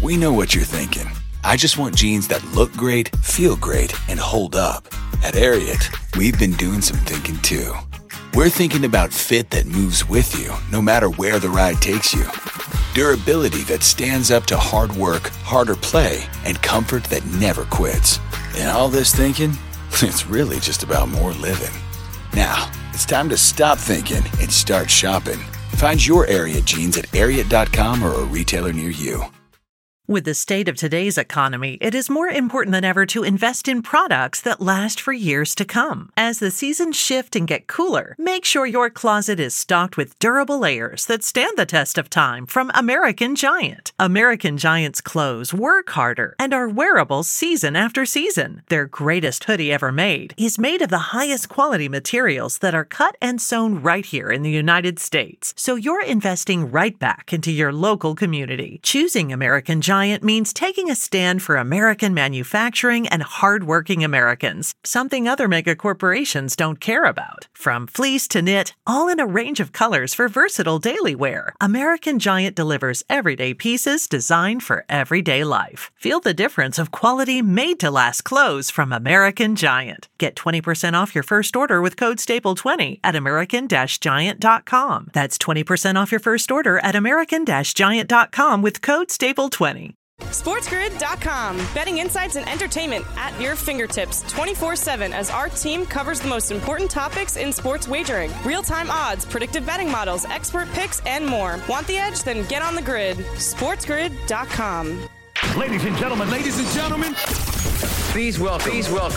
We know what you're thinking. I just want jeans that look great, feel great, and hold up. At Ariat, we've been doing some thinking too. We're thinking about fit that moves with you, no matter where the ride takes you. Durability that stands up to hard work, harder play, and comfort that never quits. And all this thinking, it's really just about more living. Now, it's time to stop thinking and start shopping. Find your Ariat jeans at Ariat.com or a retailer near you. With the state of today's economy, it is more important than ever to invest in products that last for years to come. As the seasons shift and get cooler, make sure your closet is stocked with durable layers that stand the test of time from American Giant. American Giant's clothes work harder and are wearable season after season. Their greatest hoodie ever made is made of the highest quality materials that are cut and sewn right here in the United States. So you're investing right back into your local community. Choosing American Giant means taking a stand for American manufacturing and hardworking Americans, something other mega corporations don't care about. From fleece to knit, all in a range of colors for versatile daily wear, American Giant delivers everyday pieces designed for everyday life. Feel the difference of quality made-to-last clothes from American Giant. Get 20% off your first order with code STAPLE20 at American-Giant.com. That's 20% off your first order at American-Giant.com with code STAPLE20. SportsGrid.com. Betting insights and entertainment at your fingertips 24/7 as our team covers the most important topics in sports wagering. Real-time odds, predictive betting models, expert picks, and more. Want the edge? Then get on the grid. SportsGrid.com. Ladies and gentlemen. Please welcome.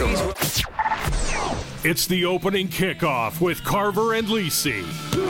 It's the opening kickoff with Carver and Lisi.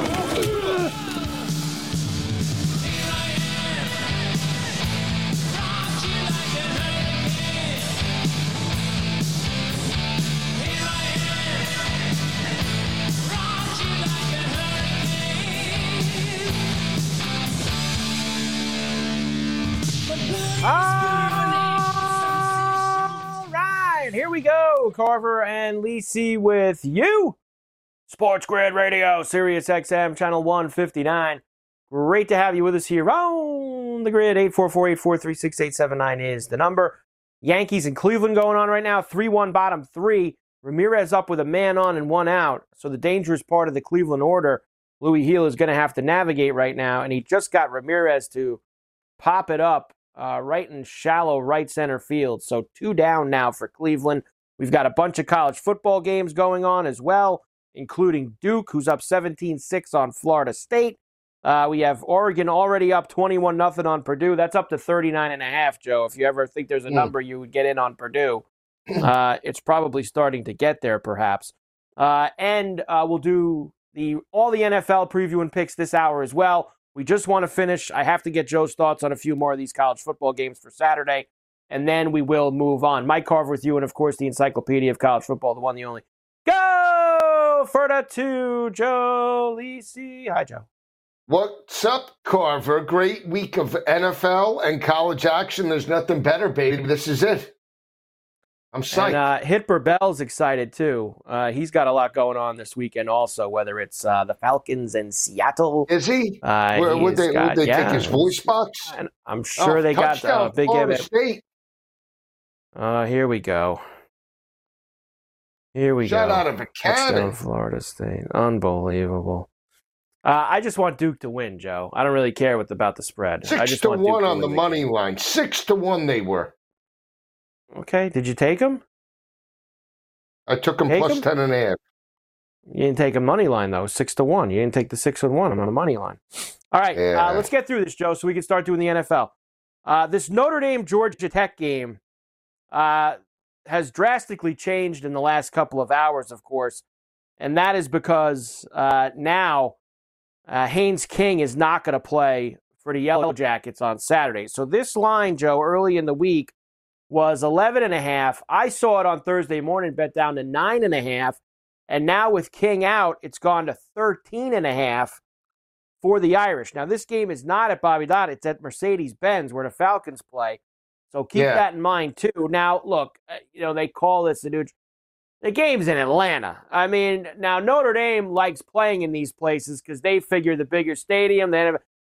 All right, here we go. Carver and Lisi with you. Sports Grid Radio, Sirius XM, channel 159. Great to have you with us here on the grid. 844-843-6879 is the number. Yankees and Cleveland going on right now. 3-1 bottom three. Ramirez up with a man on and one out. So the dangerous part of the Cleveland order, Louis Heel is going to have to navigate right now. And he just got Ramirez to pop it up right in shallow right center field. So 2 down now for Cleveland. We've got a bunch of college football games going on as well, including Duke, who's up 17-6 on Florida State. We have Oregon already up 21-0 on Purdue. That's up to 39.5, Joe. If you ever think there's a number you would get in on Purdue, it's probably starting to get there, perhaps. And we'll do all the NFL preview and picks this hour as well. We just want to finish. I have to get Joe's thoughts on a few more of these college football games for Saturday, and then we will move on. Mike Carver with you, and of course, the encyclopedia of college football, the one, the only. Go for the two, Joe Lisi. Hi, Joe. What's up, Carver? Great week of NFL and college action. There's nothing better, baby. This is it. I'm psyched. And Hitler Bell's excited, too. He's got a lot going on this weekend also, whether it's the Falcons and Seattle. Is he? Would they take his voice box? And I'm sure they got a big Florida State. Here we go. Shut out of a cannon. Touchdown, Florida State. Unbelievable. I just want Duke to win, Joe. I don't really care about the spread. 6-1 on the money line. 6-1 they were. Okay, did you take them? I took them plus 10.5. You didn't take a money line, though. 6-1. You didn't take the 6-1. I'm on a money line. All right, let's get through this, Joe, so we can start doing the NFL. This Notre Dame-Georgia Tech game has drastically changed in the last couple of hours, of course, and that is because now Haynes King is not going to play for the Yellow Jackets on Saturday. So this line, Joe, early in the week was 11.5. I saw it on Thursday morning, bet down to 9.5. And now with King out, it's gone to 13.5 for the Irish. Now, this game is not at Bobby Dodd. It's at Mercedes-Benz where the Falcons play. So keep that in mind, too. Now, look, they call this the game's in Atlanta. I mean, now Notre Dame likes playing in these places because they figure the bigger stadium,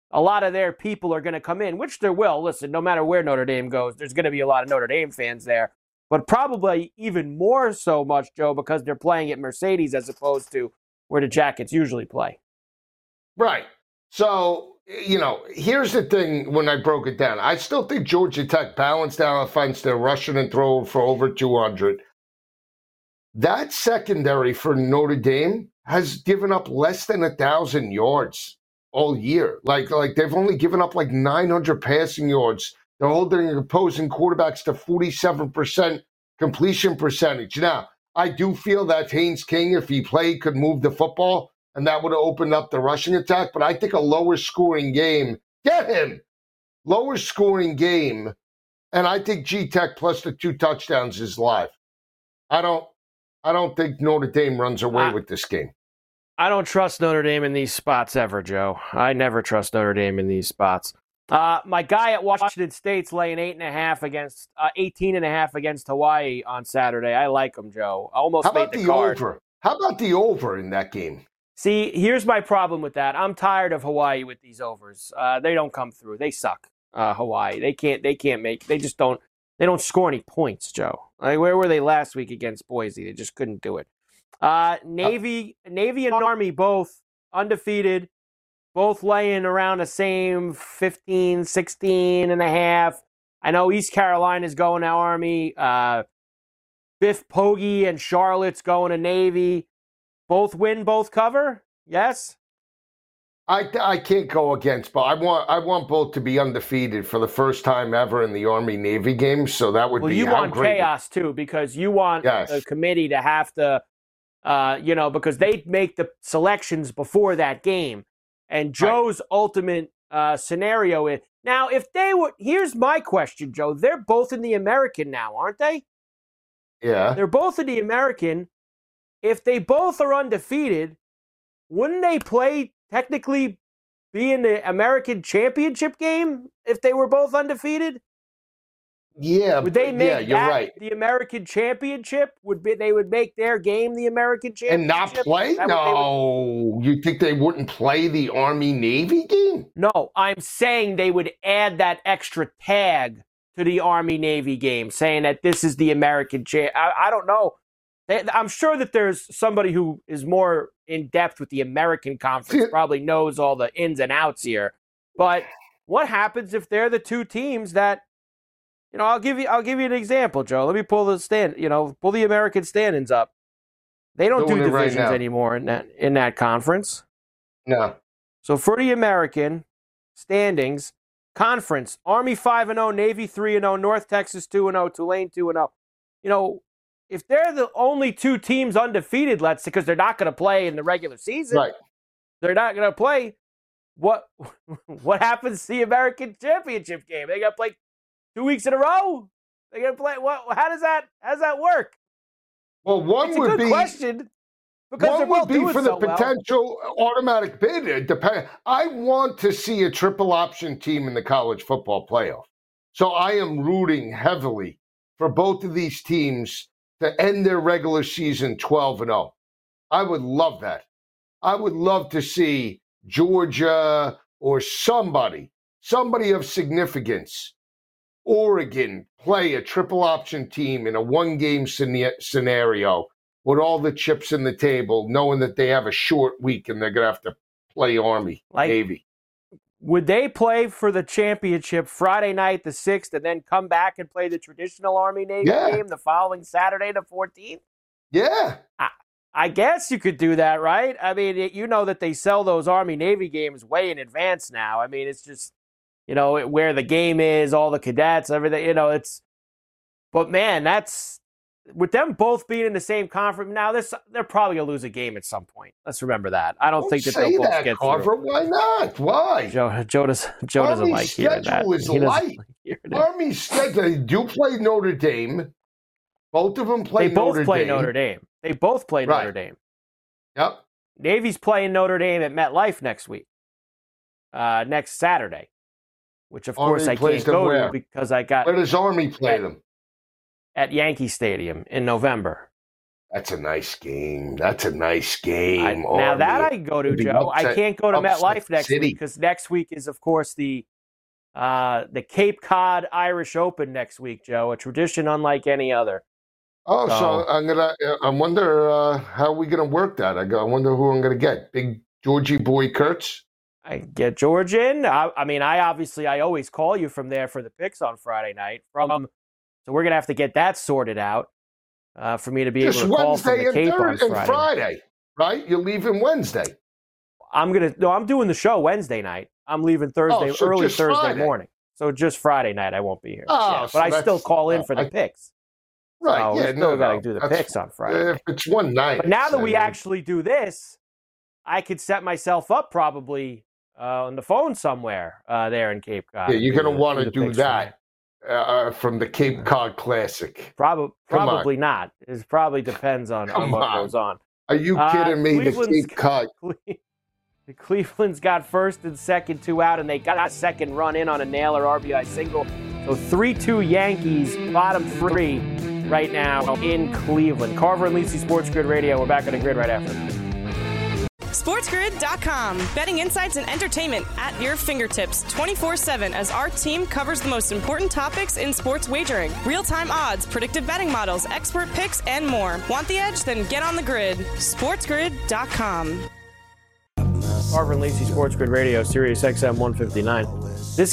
a lot of their people are going to come in, which there will. Listen, no matter where Notre Dame goes, there's going to be a lot of Notre Dame fans there. But probably even more so much, Joe, because they're playing at Mercedes as opposed to where the Jackets usually play. Right. So, here's the thing when I broke it down. I still think Georgia Tech balanced out offense. They're rushing and throwing for over 200. That secondary for Notre Dame has given up less than 1,000 yards all year. Like they've only given up like 900 passing yards. They're holding opposing quarterbacks to 47% completion percentage. Now, I do feel that Haynes King, if he played, could move the football, and that would have opened up the rushing attack. But I think a lower scoring game, lower scoring game, and I think G-Tech plus the 2 touchdowns is live. I don't think Notre Dame runs away with this game. I don't trust Notre Dame in these spots ever, Joe. I never trust Notre Dame in these spots. My guy at Washington State's laying 18.5 against Hawaii on Saturday. I like him, Joe. I almost made the card. Over? How about the over in that game? See, here's my problem with that. I'm tired of Hawaii with these overs. They don't come through. They suck. Hawaii. They don't score any points, Joe. Like, where were they last week against Boise? They just couldn't do it. Navy and Army both undefeated, both laying around the same 15, 16 and a half. I know East Carolina's going to Army. Biff Poggi and Charlotte's going to Navy. Both win, both cover? Yes? I can't go against, but I want both to be undefeated for the first time ever in the Army-Navy game, so that would be you want chaos, too, because you want the committee to have to, because they make the selections before that game. And Joe's ultimate scenario is, now, if they were, here's my question, Joe. They're both in the American now, aren't they? Yeah. They're both in the American. If they both are undefeated, wouldn't they technically be in the American championship game if they were both undefeated? Yeah. Would they make you're right. the American championship? They would make their game the American championship? And not play? No. You think they wouldn't play the Army-Navy game? No, I'm saying they would add that extra tag to the Army-Navy game, saying that this is the American champ. I don't know. I'm sure that there's somebody who is more in depth with the American Conference, probably knows all the ins and outs here. But what happens if they're the two teams that, I'll give you an example, Joe. Let me pull the American standings up. They don't do divisions anymore in that conference. No. So for the American standings, conference, Army 5-0, Navy 3-0, North Texas 2-0, Tulane 2-0. If they're the only two teams undefeated, let's say, because they're not going to play in the regular season, right? They're not going to play. What happens to the American championship game? They got to play 2 weeks in a row. They got to play. How does that work? Well, it's a good question. Because one they're would both be doing for the so potential automatic bid. I want to see a triple option team in the college football playoff. So I am rooting heavily for both of these teams to end their regular season 12-0. I would love that. I would love to see Georgia or somebody of significance, Oregon, play a triple option team in a one-game scenario with all the chips in the table, knowing that they have a short week and they're going to have to play Army, Navy. Would they play for the championship Friday night, the 6th, and then come back and play the traditional Army-Navy game the following Saturday, the 14th? Yeah. I guess you could do that, right? I mean, that they sell those Army-Navy games way in advance now. I mean, it's just, where the game is, all the cadets, everything, But, man, that's... With them both being in the same conference, now they're probably going to lose a game at some point. Let's remember that. I don't think that they'll both get Carver. through. Why not? Why? Joe doesn't like hearing that. Is light. Army's schedule, they do play Notre Dame. Both of them play Notre Dame. They both play Notre Dame. They both play Notre Dame. Yep. Navy's playing Notre Dame at MetLife next week. Next Saturday. Which, of course, I can't go to because I got... Where does Army play them? At Yankee Stadium in November. That's a nice game. That's a nice game. Now that I can go to, Joe. I can't go to MetLife next week because next week is, of course, the Cape Cod Irish Open next week, Joe. A tradition unlike any other. Oh, so I wonder how we're gonna work that. I wonder who I'm gonna get. Big Georgie Boy Kurtz. I get George in. I always call you from there for the picks on Friday night. So we're gonna have to get that sorted out for me to be able to call from the Cape on Friday. Right? You're leaving Wednesday. I'm doing the show Wednesday night. I'm leaving Thursday, early Thursday morning. So just Friday night I won't be here. But I still call in for the picks. Right, so we still got to do the picks on Friday. If it's one night. But now that we actually do this, I could set myself up probably on the phone somewhere there in Cape Cod. Yeah, you're going to want to do that from the Cape Cod Classic. Probably not. It probably depends on what goes on. Are you kidding me? The Cape Cod. The Cleveland's got first and second, 2 out, and they got a second run in on a Naylor RBI single. So 3-2 Yankees, bottom 3 right now in Cleveland. Carver and Lisi, Sports Grid Radio. We're back on the grid right after. SportsGrid.com. Betting insights and entertainment at your fingertips 24/7 as our team covers the most important topics in sports wagering. Real-time odds, predictive betting models, expert picks, and more. Want the edge? Then get on the grid. SportsGrid.com. Carver and Lisi, Sports Grid Radio, Sirius XM 159. This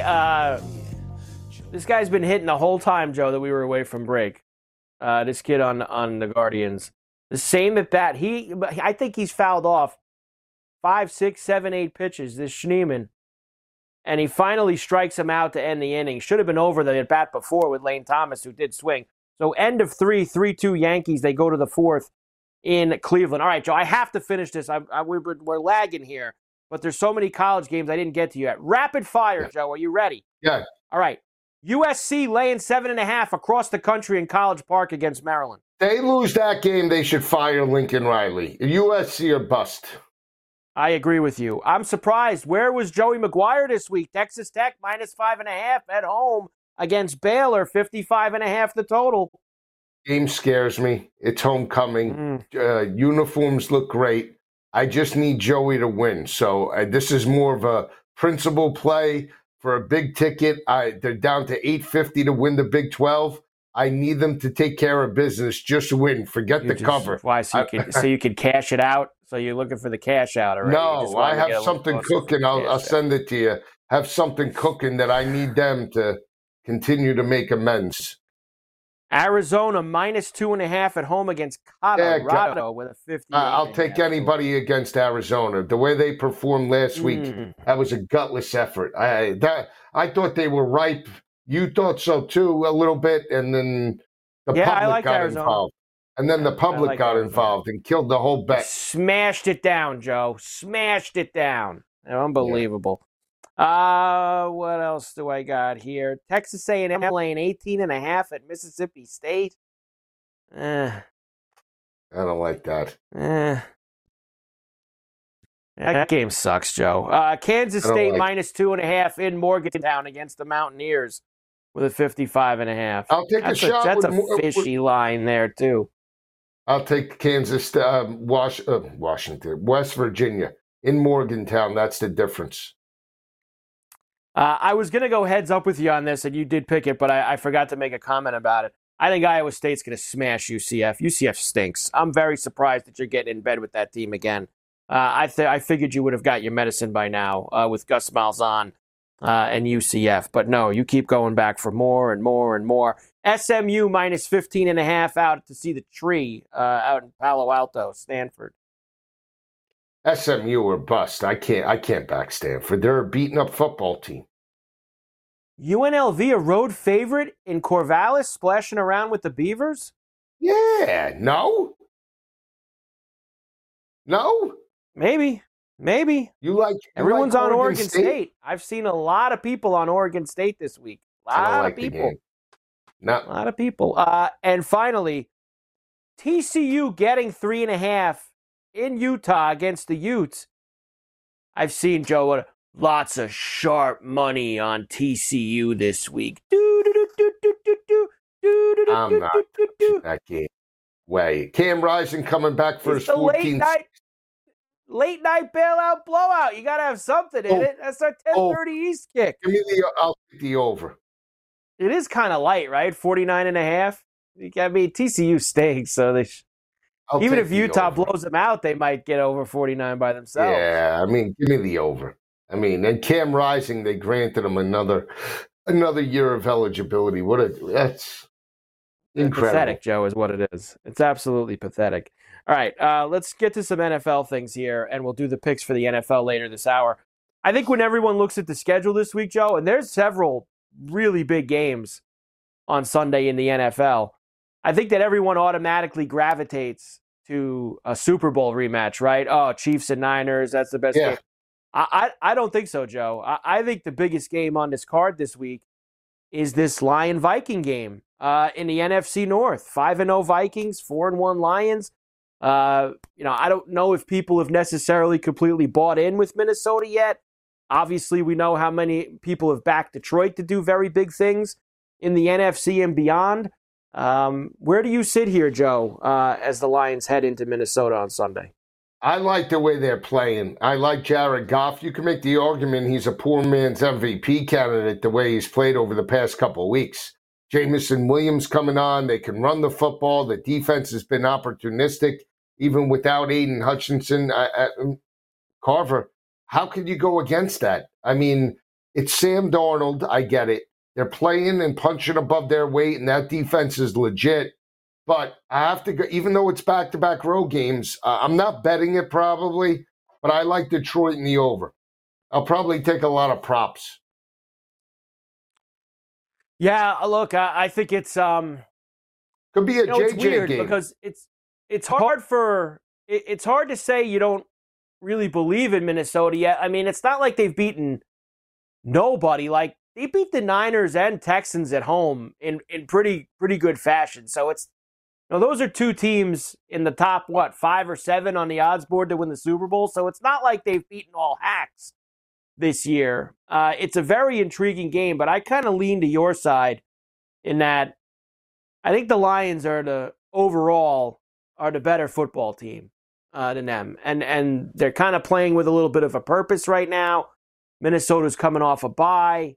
guy's been hitting the whole time, Joe, that we were away from break. This kid on the Guardians. The same at bat. I think he's fouled off 5, 6, 7, 8 pitches, this Schneemann. And he finally strikes him out to end the inning. Should have been over the at bat before with Lane Thomas, who did swing. So end of 3-2 Yankees. They go to the 4th in Cleveland. All right, Joe, I have to finish this. We're lagging here. But there's so many college games I didn't get to yet. Rapid fire, Joe. Are you ready? Yeah. All right. USC laying 7.5 across the country in College Park against Maryland. They lose that game, they should fire Lincoln Riley. USC or bust. I agree with you. I'm surprised. Where was Joey McGuire this week? Texas Tech -5.5 at home against Baylor, 55.5 the total. Game scares me. It's homecoming. Uniforms look great. I just need Joey to win. So this is more of a principal play. For a big ticket, they're down to $850 to win the Big 12. I need them to take care of business. Just win. Forget the cover. Why? So you could cash it out? So you're looking for the cash out already? No, I have something cooking. I'll send it to you. Have something cooking that I need them to continue to make amends. Arizona -2.5 at home against Colorado with a 50. I'll take anybody against Arizona. The way they performed last week, that was a gutless effort. I thought they were ripe. You thought so too, a little bit, and then the public got involved. And then the public got involved and killed the whole bet. Smashed it down, Joe. Smashed it down. Unbelievable. What else do I got here? Texas A&M laying 18.5 at Mississippi State. I don't like that. That game sucks, Joe. Kansas State -2.5 in Morgantown against the Mountaineers with a 55.5. I'll take a shot. That's a fishy line there, too. I'll take Kansas, Washington, West Virginia in Morgantown. That's the difference. I was going to go heads up with you on this, and you did pick it, but I forgot to make a comment about it. I think Iowa State's going to smash UCF. UCF stinks. I'm very surprised that you're getting in bed with that team again. I figured you would have got your medicine by now with Gus Malzahn and UCF. But no, you keep going back for more and more and more. SMU -15.5 out to see the tree out in Palo Alto, Stanford. SMU or bust. I can't back Stanford. They're a beaten up football team. UNLV a road favorite in Corvallis, splashing around with the Beavers? Yeah. No. Maybe. You like everyone's on Oregon State. I've seen a lot of people on Oregon State this week. A lot of people. No. A lot of people. And finally, TCU getting 3.5 in Utah against the Utes. I've seen, Joe, lots of sharp money on TCU this week. I'm not that game. way. Cam Rising coming back for his 14th. Late night bailout blowout. You got to have something in it. That's our 10:30 East kick. I'll take the over. It is kind of light, right? 49.5. I mean, TCU stinks, so even if Utah blows them out, they might get over 49 by themselves. Yeah, I mean, give me the over. I mean, and Cam Rising, they granted him another year of eligibility. That's incredible. Pathetic, Joe, is what it is. It's absolutely pathetic. All right, let's get to some NFL things here, and we'll do the picks for the NFL later this hour. I think when everyone looks at the schedule this week, Joe, and there's several really big games on Sunday in the NFL, I think that everyone automatically gravitates to a Super Bowl rematch, right? Oh, Chiefs and Niners, that's the best game. I don't think so, Joe. I think the biggest game on this card this week is this Lion-Viking game in the NFC North. 5-0 Vikings, 4-1 Lions. I don't know if people have necessarily completely bought in with Minnesota yet. Obviously, we know how many people have backed Detroit to do very big things in the NFC and beyond. Where do you sit here, Joe, as the Lions head into Minnesota on Sunday? I like the way they're playing. I like Jared Goff. You can make the argument he's a poor man's MVP candidate the way he's played over the past couple of weeks. Jameson Williams coming on. They can run the football. The defense has been opportunistic, even without Aiden Hutchinson. Carver, how can you go against that? I mean, it's Sam Darnold. I get it. They're playing and punching above their weight, and that defense is legit. But I have to go, even though it's back-to-back road games, I'm not betting it probably, but I like Detroit in the over. I'll probably take a lot of props. Yeah, look, I think it's could be a JJ it's weird game because it's hard to say you don't really believe in Minnesota yet. I mean, it's not like they've beaten nobody. Like they beat the Niners and Texans at home in pretty good fashion. So it's those are two teams in the top 5 or 7 on the odds board to win the Super Bowl. So it's not like they've beaten all hacks this year. It's a very intriguing game, but I kind of lean to your side in that I think the Lions are the better football team than them. And they're kind of playing with a little bit of a purpose right now. Minnesota's coming off a bye.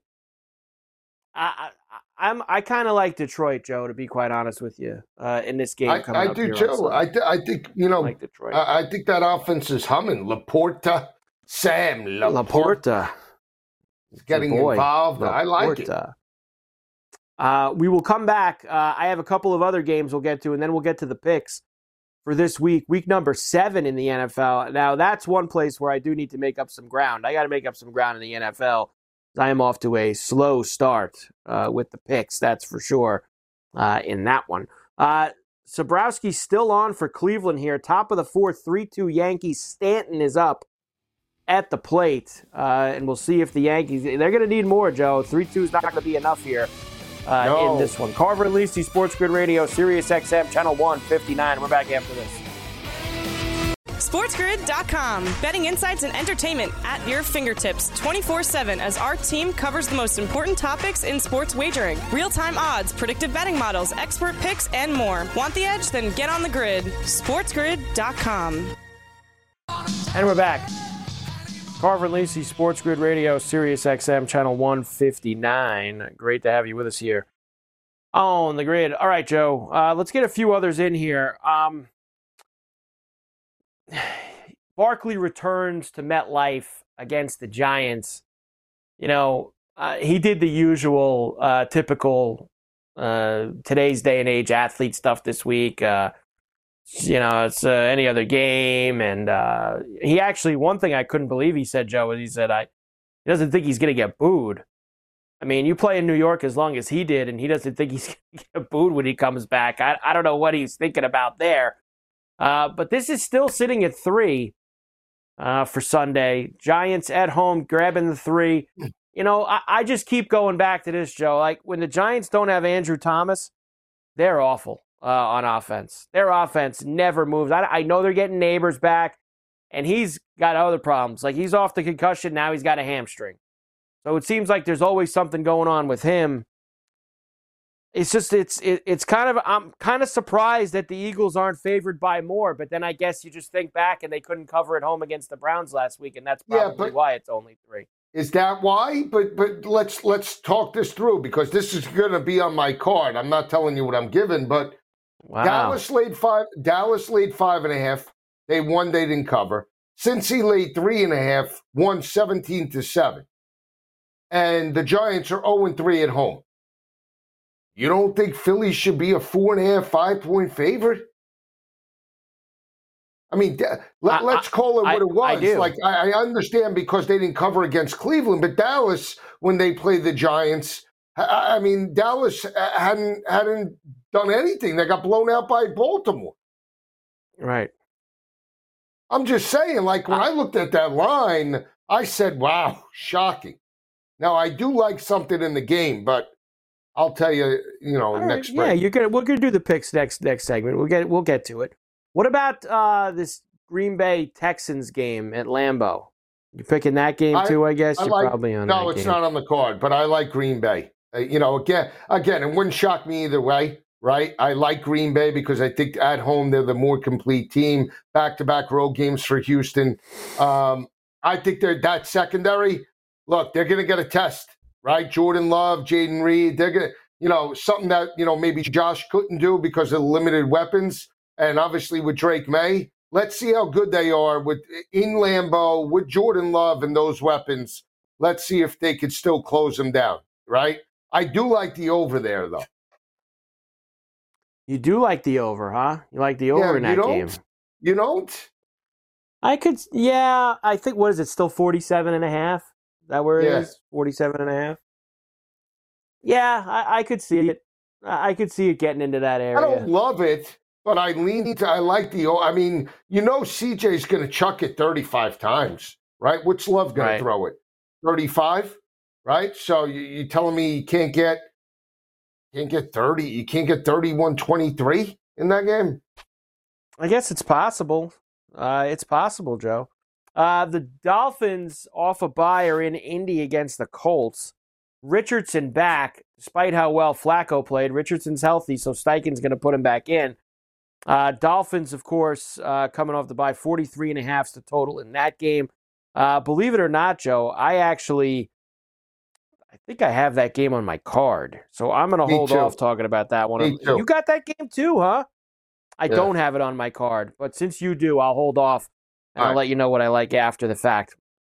I kind of like Detroit, Joe, to be quite honest with you, in this game coming up. I do, Joe. I think, I like Detroit. I think that offense is humming. Laporta. Sam Laporta is getting involved. Laporta. I like it. We will come back. I have a couple of other games we'll get to, and then we'll get to the picks for this week number 7 in the NFL. Now, that's one place where I do need to make up some ground. I got to make up some ground in the NFL. I am off to a slow start with the picks, that's for sure, in that one. Sobrowski's still on for Cleveland here. Top of the 4th, 3-2 Yankees. Stanton is up at the plate, and we'll see if the Yankees, they're going to need more, Joe. 3-2 is not going to be enough here in this one. Carver and Lisi, Sports Grid Radio, Sirius XM, Channel 159. We're back after this. SportsGrid.com. Betting insights and entertainment at your fingertips 24/7 as our team covers the most important topics in sports wagering. Real-time odds, predictive betting models, expert picks, and more. Want the edge? Then get on the grid. SportsGrid.com. And we're back. Carver and Lisi, Sports Grid Radio, Sirius XM, Channel 159. Great to have you with us here on the grid. All right, Joe, let's get a few others in here. Barkley returns to MetLife against the Giants. He did the usual, typical today's day and age athlete stuff this week. It's any other game. And he actually, one thing I couldn't believe he said, Joe, was he said he doesn't think he's going to get booed. I mean, you play in New York as long as he did, and he doesn't think he's going to get booed when he comes back. I don't know what he's thinking about there. But this is still sitting at 3 for Sunday. Giants at home, grabbing the 3. I just keep going back to this, Joe. Like, when the Giants don't have Andrew Thomas, they're awful on offense. Their offense never moves. I know they're getting Neighbors back, and he's got other problems. Like, he's off the concussion, now he's got a hamstring. So it seems like there's always something going on with him. It's just it's kind of, I'm kind of surprised that the Eagles aren't favored by more, but then I guess you just think back and they couldn't cover at home against the Browns last week, and that's probably why it's only 3. Is that why? But let's talk this through, because this is going to be on my card. I'm not telling you what I'm giving, but wow. Dallas laid 5.5. They won. They didn't cover. Cincy laid 3.5, won 17-7, and the Giants are 0-3 at home. You don't think Philly should be a 4.5, 5-point favorite? I mean, let's call it what it was. I do. Like, I understand because they didn't cover against Cleveland, but Dallas, when they played the Giants, I mean, Dallas hadn't done anything. They got blown out by Baltimore. Right. I'm just saying, like, when I looked at that line, I said, wow, shocking. Now, I do like something in the game, but I'll tell you, next break. Yeah, we're gonna do the picks next segment. We'll get to it. What about this Green Bay Texans game at Lambeau? You picking that game too? I guess you're probably on. No, it's not on the card, but I like Green Bay. Again, it wouldn't shock me either way, right? I like Green Bay because I think at home they're the more complete team. Back-to-back road games for Houston. I think they're that secondary. Look, they're going to get a test. Right, Jordan Love, Jaden Reed, they're gonna, something that maybe Josh couldn't do because of limited weapons, and obviously with Drake May. Let's see how good they are in Lambeau with Jordan Love and those weapons. Let's see if they could still close them down. Right, I do like the over there though. You do like the over, huh? You like the over in that game? You don't? I could, yeah. I think what is it? Still 47.5. That where it is? 47.5? Yeah, I could see it. I could see it getting into that area. I don't love it, but I like I mean, CJ's going to chuck it 35 times, right? What's Love going to throw it? 35, right? So you telling me you can't get 30? You can't get 31-23 in that game? I guess it's possible. It's possible, Joe. The Dolphins off a bye are in Indy against the Colts. Richardson back, despite how well Flacco played. Richardson's healthy, so Steichen's going to put him back in. Dolphins, of course, coming off the bye, 43.5 is the total in that game. Believe it or not, Joe, I think I have that game on my card, so I'm going to hold off talking about that one. You got that game too, huh? I don't have it on my card, but since you do, I'll hold off. And I'll let you know what I like after the fact.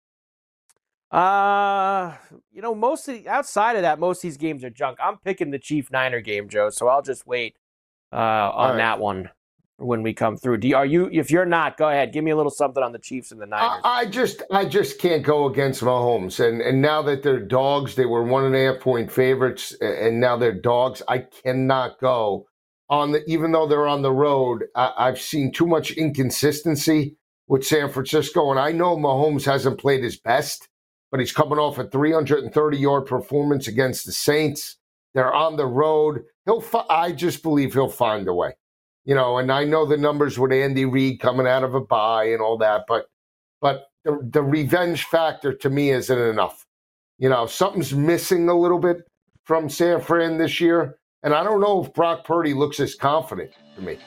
Outside of that, most of these games are junk. I'm picking the Chief-Niner game, Joe, so I'll just wait on that one when we come through. If you're not, go ahead. Give me a little something on the Chiefs and the Niners. I just can't go against Mahomes. And now that they're dogs, they were 1.5-point favorites, and now they're dogs. I cannot go even though they're on the road. I've seen too much inconsistency with San Francisco, and I know Mahomes hasn't played his best, but he's coming off a 330-yard performance against the Saints. They're on the road. I just believe he'll find a way. And I know the numbers with Andy Reid coming out of a bye and all that, but the revenge factor to me isn't enough. Something's missing a little bit from San Fran this year, and I don't know if Brock Purdy looks as confident to me.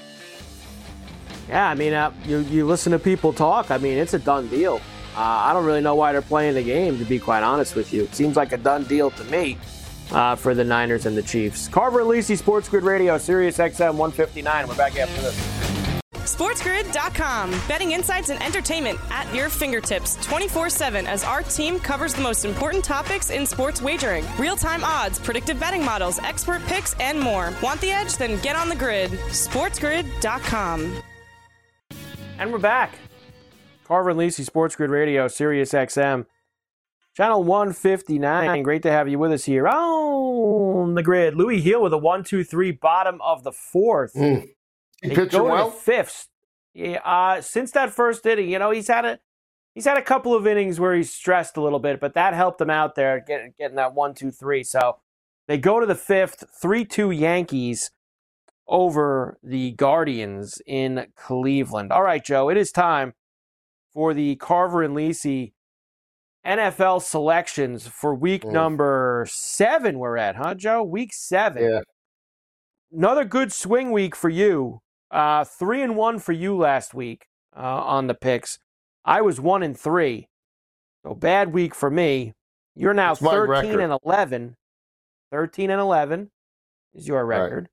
Yeah, I mean, you listen to people talk. I mean, it's a done deal. I don't really know why they're playing the game, to be quite honest with you. It seems like a done deal to me for the Niners and the Chiefs. Carver and Lisi, Sports Grid Radio, Sirius XM 159. We're back after this. SportsGrid.com. Betting insights and entertainment at your fingertips 24/7 as our team covers the most important topics in sports wagering. Real-time odds, predictive betting models, expert picks, and more. Want the edge? Then get on the grid. SportsGrid.com. And we're back. Carver and Lisi, Sports Grid Radio, Sirius XM, channel 159. Great to have you with us here on the grid. Louis Hill with a 1-2-3, bottom of the fourth. He pitching well? The fifth. Since that first inning, he's had a couple of innings where he's stressed a little bit, but that helped him out there getting that 1-2-3. So they go to the fifth, 3-2 Yankees over the Guardians in Cleveland. All right, Joe, it is time for the Carver and Lisi NFL selections for week number 7 we're at, huh, Joe? Week 7. Yeah. Another good swing week for you. 3-1 for you last week on the picks. I was 1-3. So bad week for me. You're now 13-11. 13-11 is your record.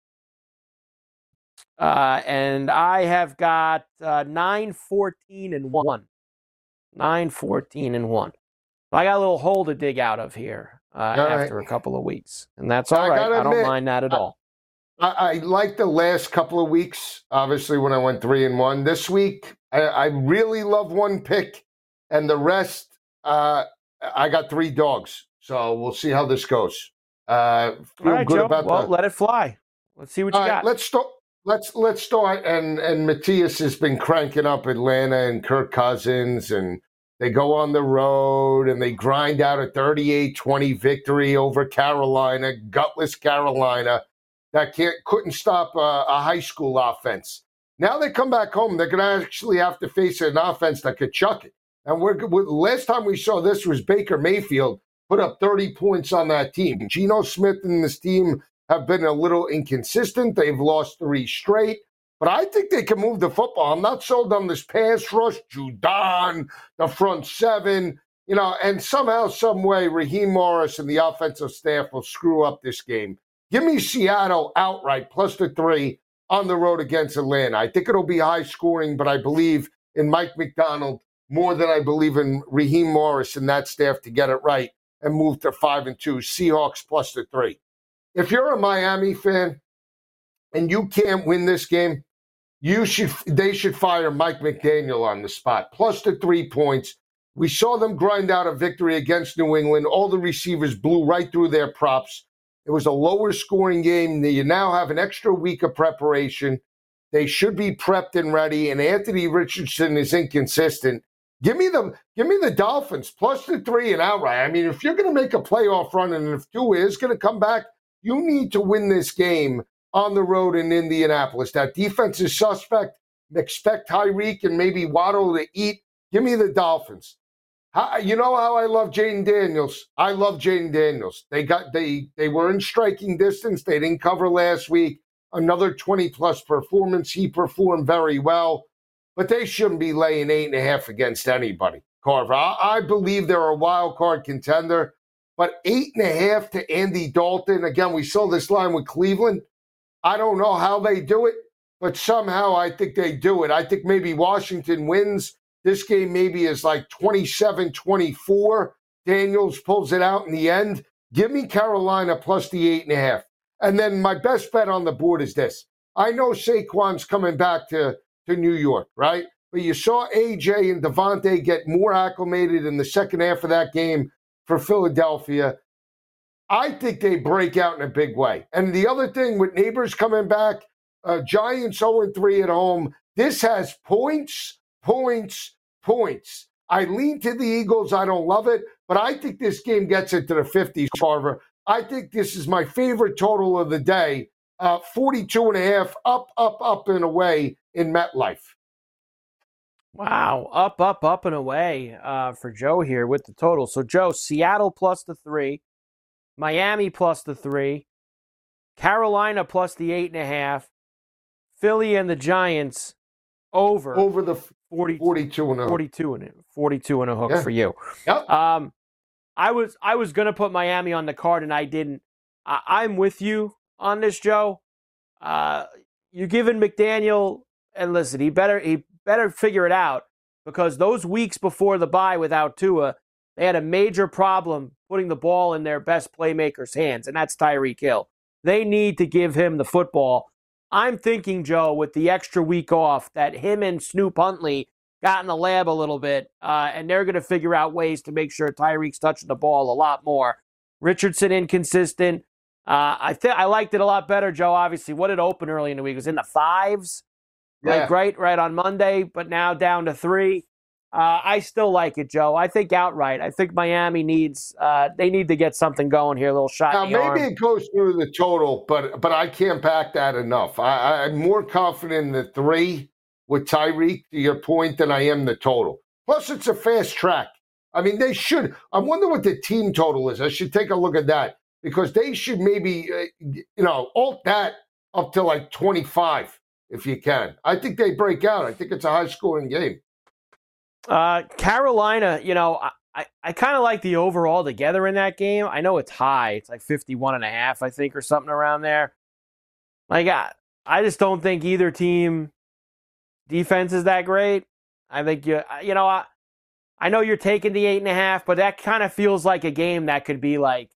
Right. And I have got 9-14-1. 9-14-1. I got a little hole to dig out of here after a couple of weeks. And that's all right. I don't mind that at all. I like the last couple of weeks, obviously, when I went 3-1. This week, I really love one pick, and the rest, I got 3 dogs. So we'll see how this goes. All right, Joe. Let it fly. Let's see what you got. Let's start. And Matthias has been cranking up Atlanta and Kirk Cousins, and they go on the road and they grind out a 38-20 victory over Carolina, gutless Carolina that couldn't stop a high school offense. Now they come back home, they're going to actually have to face an offense that could chuck it. And last time we saw this was Baker Mayfield put up 30 points on that team. Geno Smith and this team have been a little inconsistent. They've lost 3 straight. But I think they can move the football. I'm not sold on this pass rush, Judon, the front 7, and somehow, some way, Raheem Morris and the offensive staff will screw up this game. Give me Seattle outright, plus the 3 on the road against Atlanta. I think it'll be high scoring, but I believe in Mike McDonald more than I believe in Raheem Morris and that staff to get it right and move to 5-2. Seahawks plus the 3. If you're a Miami fan and you can't win this game, they should fire Mike McDaniel on the spot. Plus the 3 points. We saw them grind out a victory against New England. All the receivers blew right through their props. It was a lower scoring game. You now have an extra week of preparation. They should be prepped and ready. And Anthony Richardson is inconsistent. Give me the Dolphins plus the 3 and outright. I mean, if you're going to make a playoff run and if Tua is going to come back, you need to win this game on the road in Indianapolis. That defense is suspect. Expect Tyreek and maybe Waddle to eat. Give me the Dolphins. You know how I love Jaden Daniels? I love Jaden Daniels. They were in striking distance. They didn't cover last week. Another 20-plus performance. He performed very well. But they shouldn't be laying 8.5 against anybody, Carver. I believe they're a wild card contender. But 8.5 to Andy Dalton. Again, we saw this line with Cleveland. I don't know how they do it, but somehow I think they do it. I think maybe Washington wins. This game maybe is like 27-24. Daniels pulls it out in the end. Give me Carolina plus the 8.5. And then my best bet on the board is this. I know Saquon's coming back to New York, right? But you saw AJ and Devontae get more acclimated in the second half of that game for Philadelphia. I think they break out in a big way. And the other thing with Neighbors coming back, Giants 0-3 at home, this has points. I lean to the Eagles. I don't love it, but I think this game gets into the 50s, Carver. I think this is my favorite total of the day, 42.5, up and away in MetLife. Wow, up and away for Joe here with the total. So, Joe, Seattle plus the 3, Miami plus the 3, Carolina plus the 8.5, Philly and the Giants over the 42 and a 42 and a hook for you. Yep. I was gonna put Miami on the card and I didn't. I'm with you on this, Joe. You're giving McDaniel, and listen, he better figure it out, because those weeks before the bye without Tua, they had a major problem putting the ball in their best playmaker's hands, and that's Tyreek Hill. They need to give him the football. I'm thinking, Joe, with the extra week off, that him and Snoop Huntley got in the lab a little bit, and they're going to figure out ways to make sure Tyreek's touching the ball a lot more. Richardson inconsistent. I liked it a lot better, Joe. Obviously, what did open early in the week? It was in the 5s, right on Monday, but now down to 3. I still like it, Joe. I think outright. I think Miami needs to get something going here, a little shot in the arm. Maybe it goes through the total, but I can't back that enough. I'm more confident in the 3 with Tyreek, to your point, than I am the total. Plus, it's a fast track. I mean, they should. I wonder what the team total is. I should take a look at that because they should maybe, alt that up to like 25 if you can. I think they break out. I think it's a high-scoring game. Carolina, I kind of like the overall together in that game. I know it's high. It's like 51.5, I think, or something around there. Like, I just don't think either team defense is that great. I think, I know you're taking the 8.5, but that kind of feels like a game that could be like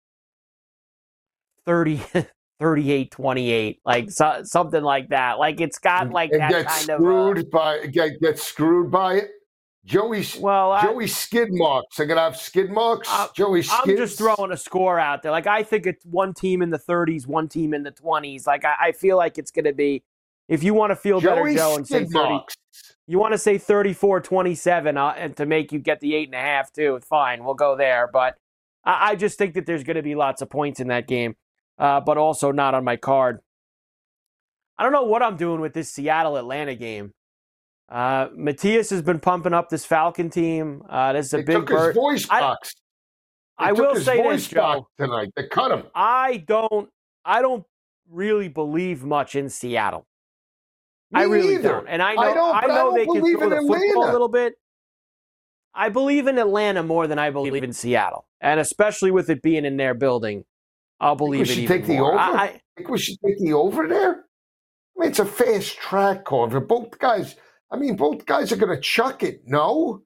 38-28, like something like that. Like, it's got like and that get kind screwed of... get screwed by it. Joey skid marks. They're going to have skid marks. Joey skids. I'm just throwing a score out there. Like, I think it's one team in the 30s, one team in the 20s. Like, I feel like it's going to be, if you want to feel better, Joe, and say 30, you want to say 34-27 and to make you get the 8.5 too. Fine, we'll go there. But I just think that there's going to be lots of points in that game, but also not on my card. I don't know what I'm doing with this Seattle-Atlanta game. Matthias has been pumping up this Falcon team. This is a big took his voice box. I will say this, Joe. Tonight they cut him. I don't really believe much in Seattle. Me I really either. don't. And I know they can throw the football a little bit. I believe in Atlanta more than I believe in Seattle. And especially with it being in their building, I'll believe it even more. I think we should take the over there. I mean, it's a fast track, Carver. Both guys are going to chuck it. No?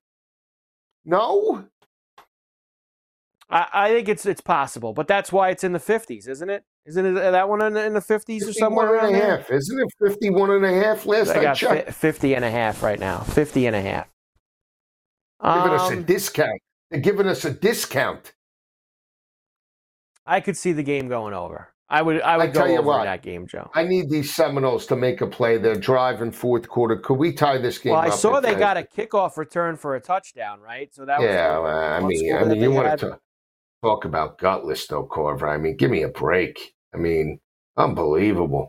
I think it's possible, but that's why it's in the 50s, isn't it? Isn't it that one in the 50s or somewhere around there? Isn't it 51.5 last I checked? 50.5 right now. 50.5. Giving us a discount. They're giving us a discount. I could see the game going over. I would go over that game, Joe. I need these Seminoles to make a play. They're driving fourth quarter. Could we tie this game up? Well, I saw they got a kickoff return for a touchdown, right? So that was you want to talk about gutless, though, Corver. I mean, give me a break. I mean, unbelievable,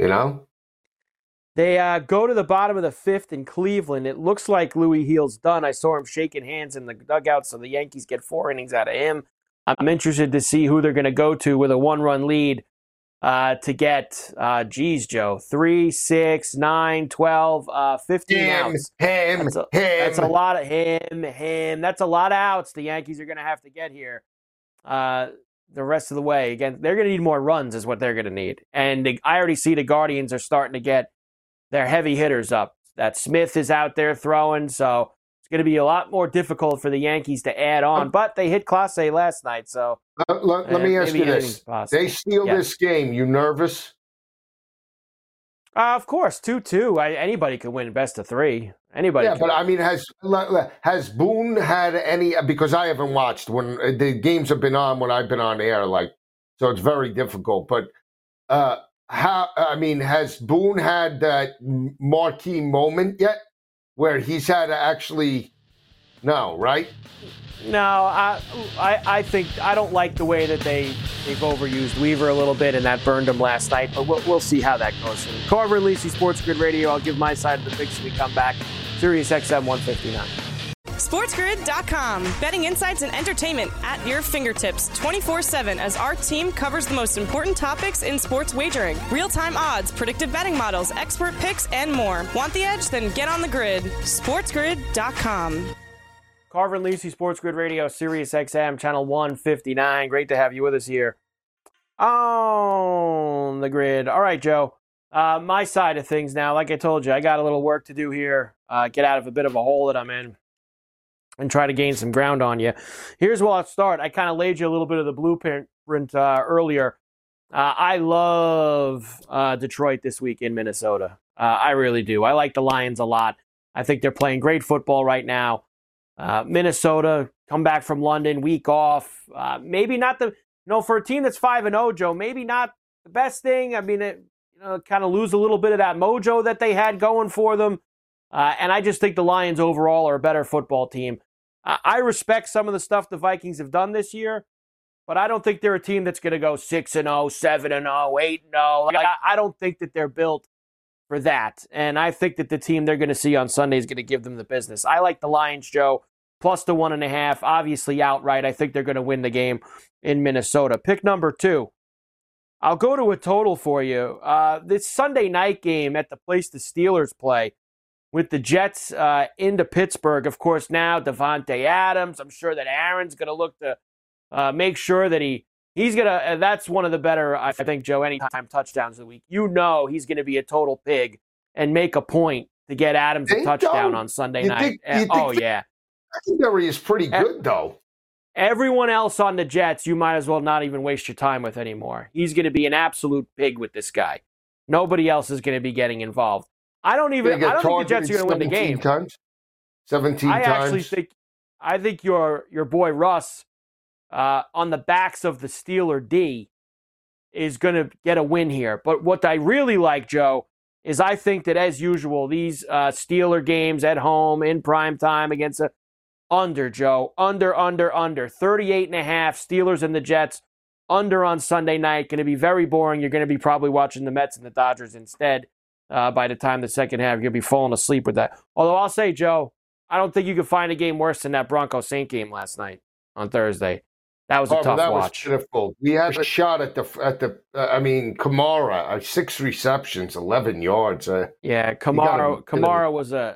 They go to the bottom of the fifth in Cleveland. It looks like Louis Heal's done. I saw him shaking hands in the dugout, so the Yankees get 4 innings out of him. I'm interested to see who they're going to go to with a 1-run lead to get, Joe, 3, 6, 9, 12, 15 outs. That's a lot of him. That's a lot of outs the Yankees are going to have to get here the rest of the way. Again, they're going to need more runs is what they're going to need. And I already see the Guardians are starting to get their heavy hitters up. That Smith is out there throwing, so it's going to be a lot more difficult for the Yankees to add on. But they hit Clase last night, so let me ask you this: they steal this game. You nervous? Of course, 2-2. Anybody can win best of 3. Anybody. Yeah, but I mean, has Boone had any? Because I haven't watched when the games have been on when I've been on air, so it's very difficult. But has Boone had that marquee moment yet where he's had to actually? No, right? No, I think I don't like the way that they've overused Weaver a little bit, and that burned him last night. But we'll see how that goes. Carver and Lisi, Sports Grid Radio. I'll give my side of the picks when we come back. Sirius XM 159. SportsGrid.com. Betting insights and entertainment at your fingertips 24/7 as our team covers the most important topics in sports wagering. Real-time odds, predictive betting models, expert picks, and more. Want the edge? Then get on the grid. SportsGrid.com. Carver and Lisi, Sports Grid Radio, Sirius XM, channel 159. Great to have you with us here on the grid. All right, Joe. My side of things now, like I told you, I got a little work to do here. Get out of a bit of a hole that I'm in and try to gain some ground on you. Here's where I'll start. I kind of laid you a little bit of the blueprint earlier. I love Detroit this week in Minnesota. I really do. I like the Lions a lot. I think they're playing great football right now. Minnesota, come back from London, week off. Maybe not for a team that's 5-0, Joe, maybe not the best thing. I mean, kind of lose a little bit of that mojo that they had going for them. And I just think the Lions overall are a better football team. I respect some of the stuff the Vikings have done this year, but I don't think they're a team that's going to go 6-0, 7-0, 8-0. I don't think that they're built for that. And I think that the team they're going to see on Sunday is going to give them the business. I like the Lions, Joe. plus the 1.5, obviously outright. I think they're going to win the game in Minnesota. Pick number 2. I'll go to a total for you. This Sunday night game at the place the Steelers play with the Jets into Pittsburgh. Of course, now Devontae Adams. I'm sure that Aaron's going to look to make sure that he's going to, that's one of the better, I think, Joe, anytime touchdowns of the week. You know he's going to be a total pig and make a point to get Adams a touchdown on Sunday night. Yeah. Secondary is pretty good, though. Everyone else on the Jets, you might as well not even waste your time with anymore. He's going to be an absolute pig with this guy. Nobody else is going to be getting involved. I don't think the Jets are going to win the game. 17 times. I think your boy Russ, on the backs of the Steeler D, is going to get a win here. But what I really like, Joe, is I think that, as usual, these Steeler games at home in prime time against under, Joe. Under. 38.5, Steelers and the Jets. Under on Sunday night. Going to be very boring. You're going to be probably watching the Mets and the Dodgers instead by the time the second half. You're going to be falling asleep with that. Although I'll say, Joe, I don't think you could find a game worse than that Broncos-Saint game last night on Thursday. That was a tough watch. Was pitiful. We had a shot at Kamara, 6 receptions, 11 yards. Kamara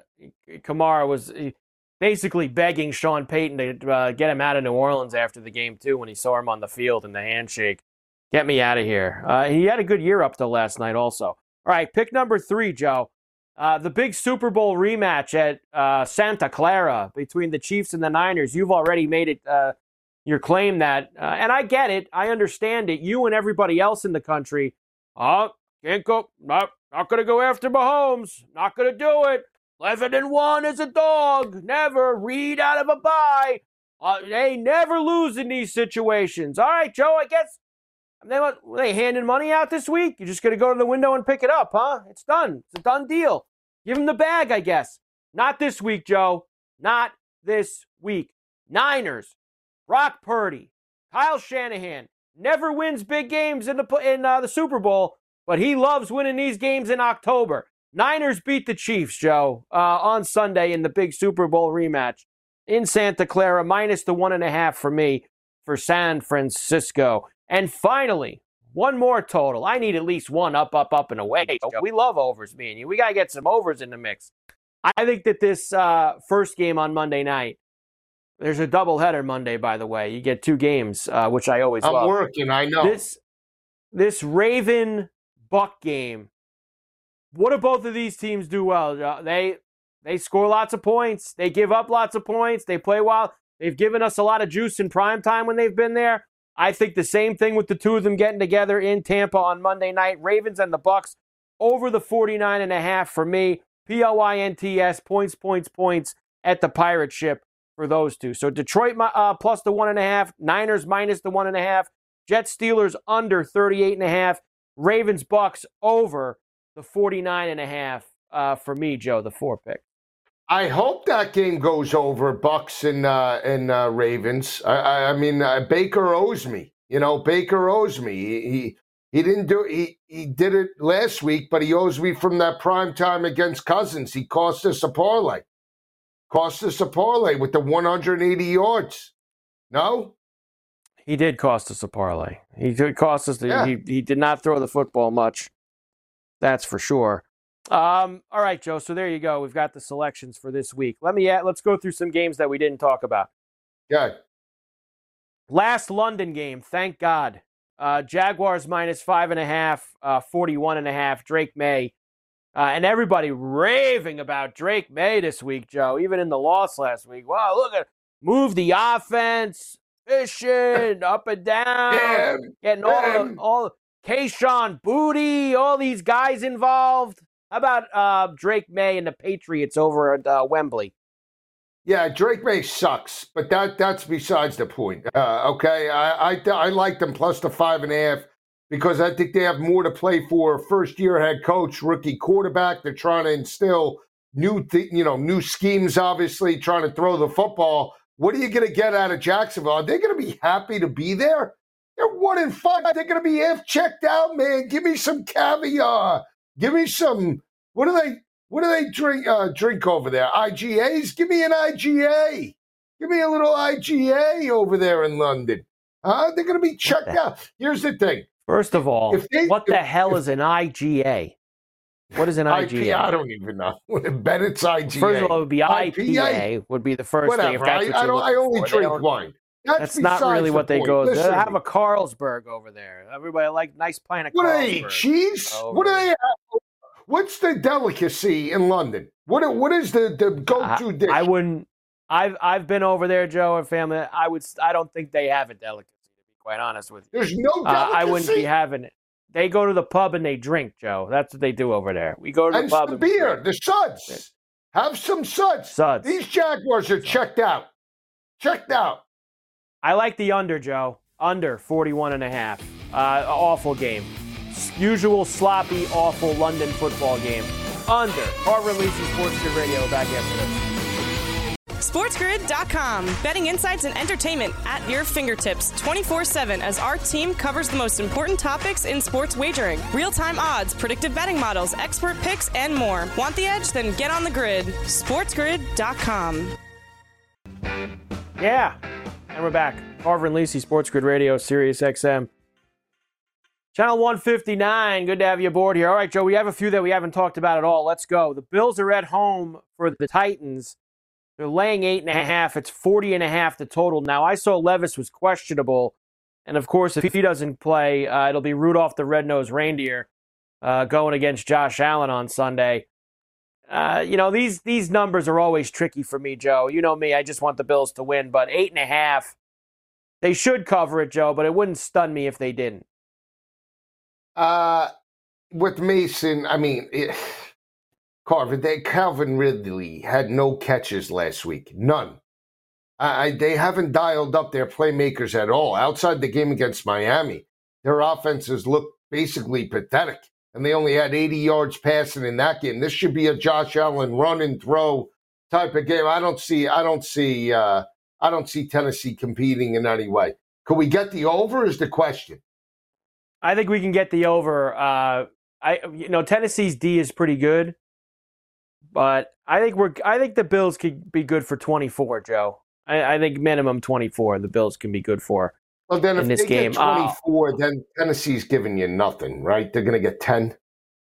was basically begging Sean Payton to get him out of New Orleans after the game, too, when he saw him on the field in the handshake. Get me out of here. He had a good year up till last night also. All right, pick number 3, Joe. The big Super Bowl rematch at Santa Clara between the Chiefs and the Niners. You've already made it your claim that, and I get it. I understand it. You and everybody else in the country, can't go, not going to go after Mahomes. Not going to do it. 11-1 is a dog. Never read out of a bye. They never lose in these situations. All right, Joe, I guess. They handing money out this week? You're just going to go to the window and pick it up, huh? It's done. It's a done deal. Give him the bag, I guess. Not this week, Joe. Not this week. Niners, Brock Purdy, Kyle Shanahan, never wins big games in the Super Bowl, but he loves winning these games in October. Niners beat the Chiefs, Joe, on Sunday in the big Super Bowl rematch in Santa Clara, minus the 1.5 for me for San Francisco. And finally, one more total. I need at least one up, and away. We love overs, me and you. We got to get some overs in the mix. I think that this first game on Monday night, there's a doubleheader Monday, by the way. You get 2 games, which I always love. I'm working, I know. This Raven-Buck game, what do both of these teams do well? They score lots of points. They give up lots of points. They play well. They've given us a lot of juice in prime time when they've been there. I think the same thing with the two of them getting together in Tampa on Monday night. Ravens and the Bucks over the 49.5 for me. POINTS, points at the Pirate Ship for those two. So Detroit plus the 1.5, Niners minus the 1.5, Jets Steelers under 38.5, Ravens Bucks over the 49.5 for me, Joe, the 4 pick. I hope that game goes over, Bucks and Ravens. I mean, Baker owes me. Baker owes me. He didn't do it. He did it last week, but he owes me from that prime time against Cousins. He cost us a parlay. With the 180 yards. No? He did cost us a parlay. He did cost us. He did not throw the football much. That's for sure. All right, Joe. So there you go. We've got the selections for this week. Let's go through some games that we didn't talk about. Yeah. Last London game, thank God. Jaguars minus 5.5, 41.5. Drake May, and everybody raving about Drake May this week, Joe. Even in the loss last week. Wow, look at move the offense, fishing up and down, getting all Kayshon Boutte, all these guys involved. How about Drake May and the Patriots over at Wembley? Yeah, Drake May sucks, but that's besides the point. Okay, I like them plus the 5.5 because I think they have more to play for. First-year head coach, rookie quarterback. They're trying to instill new schemes. Obviously, trying to throw the football. What are you going to get out of Jacksonville? Are they going to be happy to be there? They're 1-5. They're going to be half checked out, man. Give me some caviar. Give me some. What do they drink over there? IGAs? Give me an IGA. Give me a little IGA over there in London. They're going to be checked out. Here's the thing. First of all, what the hell is an IGA? What is an IGA? I don't even know. Bennett's IGA. First of all, it would be IPA. Would be the first thing. If that's what I only drink wine. That's not really what they go. They have a Carlsberg over there. Everybody like nice pint of Carlsberg. What do they eat? Cheese? What do they have? What's the delicacy in London? What is the go-to dish? I wouldn't. I've been over there, Joe, and family. I don't think they have a delicacy. To be quite honest with you, there's no delicacy. I wouldn't be having it. They go to the pub and they drink, Joe. That's what they do over there. We go to the pub and beer, the suds. Have some suds. Suds. These Jaguars are checked out. Checked out. I like the under, Joe. Under 41.5. Awful game. Usual sloppy, awful London football game. Under. Carver and Lisi Sports Grid Radio back after this. SportsGrid.com. Betting insights and entertainment at your fingertips 24/7 as our team covers the most important topics in sports wagering. Real-time odds, predictive betting models, expert picks, and more. Want the edge? Then get on the grid. SportsGrid.com. Yeah. And we're back. Carver and Lisi Sports Grid Radio, Sirius XM. Channel 159. Good to have you aboard here. All right, Joe, we have a few that we haven't talked about at all. Let's go. The Bills are at home for the Titans. They're laying 8.5. It's 40.5 the total. Now, I saw Levis was questionable. And, of course, if he doesn't play, it'll be Rudolph the Red-Nosed Reindeer going against Josh Allen on Sunday. These numbers are always tricky for me, Joe. You know me. I just want the Bills to win. But 8.5, they should cover it, Joe, but it wouldn't stun me if they didn't. With Mason, Calvin Ridley had no catches last week. None. They haven't dialed up their playmakers at all. Outside the game against Miami, their offenses look basically pathetic. And they only had 80 yards passing in that game. This should be a Josh Allen run and throw type of game. I don't see Tennessee competing in any way. Could we get the over is the question. I think we can get the over. Tennessee's D is pretty good. But I think the Bills could be good for 24, Joe. I think minimum 24 the Bills can be good for. Well, then if they get 24, then Tennessee's giving you nothing, right? They're going to get 10.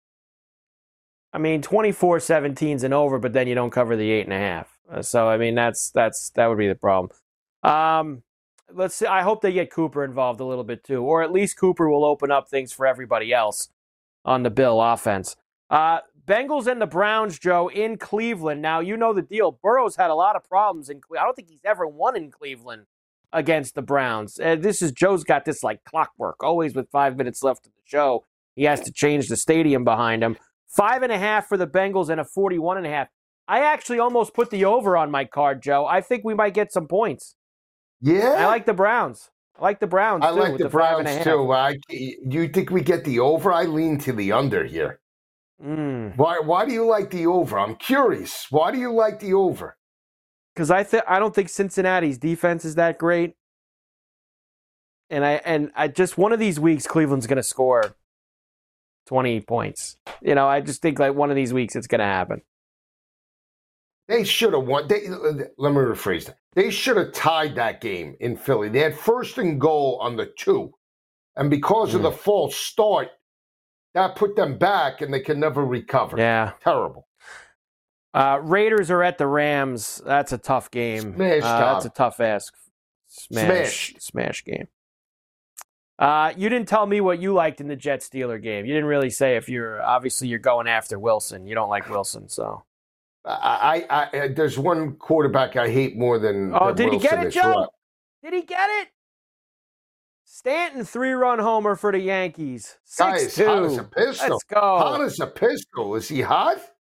24-17's an over, but then you don't cover the 8.5. So that would be the problem. Let's see. I hope they get Cooper involved a little bit too, or at least Cooper will open up things for everybody else on the Bill offense. Bengals and the Browns, Joe, in Cleveland. Now, you know the deal. Burrow's had a lot of problems in Cleveland. I don't think he's ever won in Cleveland against the Browns. Joe's got this like clockwork. Always with 5 minutes left of the show, he has to change the stadium behind him. 5.5 for the Bengals and a 41.5. I actually almost put the over on my card, Joe. I think we might get some points. Yeah? I like the Browns. I like the Browns, too. I like the Browns, too. You think we get the over? I lean to the under here. Why do you like the over? I'm curious. Why do you like the over? Because I don't think Cincinnati's defense is that great. And I just one of these weeks Cleveland's going to score 20 points. I just think like one of these weeks it's going to happen. They should have won. Let me rephrase that. They should have tied that game in Philly. They had first and goal on the 2. And because of the false start, that put them back, and they can never recover. Yeah. Terrible. Raiders are at the Rams. That's a tough game. That's a tough ask. Smash game. You didn't tell me what you liked in the Jet-Steeler game. You didn't really say if you're going after Wilson. You don't like Wilson, so. There's one quarterback I hate more than did Wilson. He get it, Joe? Did he get it? Stanton 3-run homer for the Yankees. 6-2. Hot as a pistol. Let's go. Hot as a pistol. Is he hot?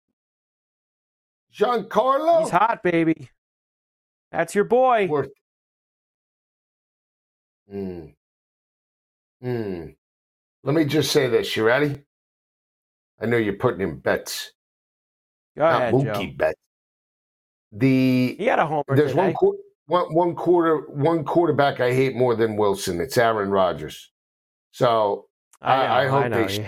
Giancarlo? He's hot, baby. That's your boy. Let me just say this. You ready? I know you're putting in bets. Go ahead, Mookie Joe. bets. He had a homer There's today. one quarterback I hate more than Wilson. It's Aaron Rodgers. So I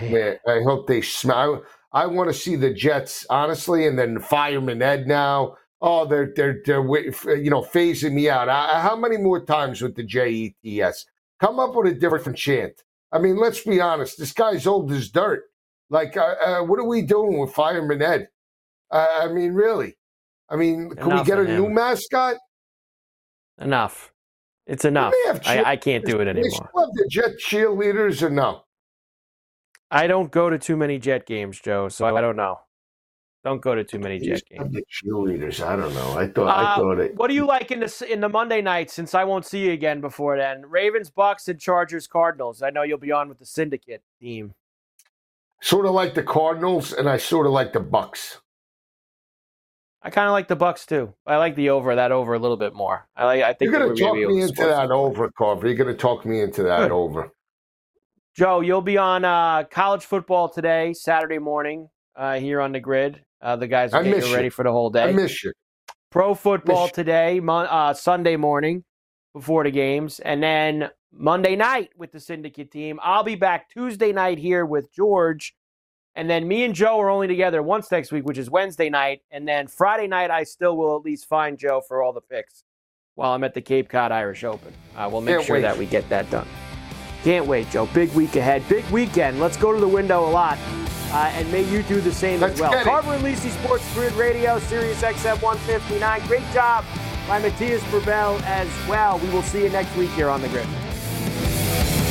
hope they smell. I want to see the Jets, honestly, and then Fireman Ed now. oh, they're phasing me out. How many more times with the JETS? Come up with a different chant. I mean, let's be honest. This guy's old as dirt. Like, what are we doing with Fireman Ed? I mean, really? I mean, can we get a new mascot? Enough. It's enough. I can't do it anymore. They still have the Jet cheerleaders or no? I don't go to too many Jet games, Joe, so I don't know. Don't go to too many Jet games. The cheerleaders, I don't know. I thought it. What do you like in the Monday night, since I won't see you again before then? Ravens, Bucks, and Chargers, Cardinals. I know you'll be on with the Syndicate team. Sort of like the Cardinals, and I sort of like the Bucks. I kind of like the Bucks too. I like that over a little bit more. I think you're going to talk me into that over, Carver. You're going to talk me into that over. Joe, you'll be on college football today, Saturday morning, here on the grid. The guys are getting ready for the whole day. I miss you. Pro football today, Sunday morning before the games, and then Monday night with the Syndicate team. I'll be back Tuesday night here with George. And then me and Joe are only together once next week, which is Wednesday night. And then Friday night, I still will at least find Joe for all the picks while I'm at the Cape Cod Irish Open. We'll make sure that we get that done. Can't wait, Joe. Big week ahead. Big weekend. Let's go to the window a lot. And may you do the same as well. Carver and Lisi Sports Grid Radio, Sirius XM 159. Great job by Matthias Burbell as well. We will see you next week here on the Grid.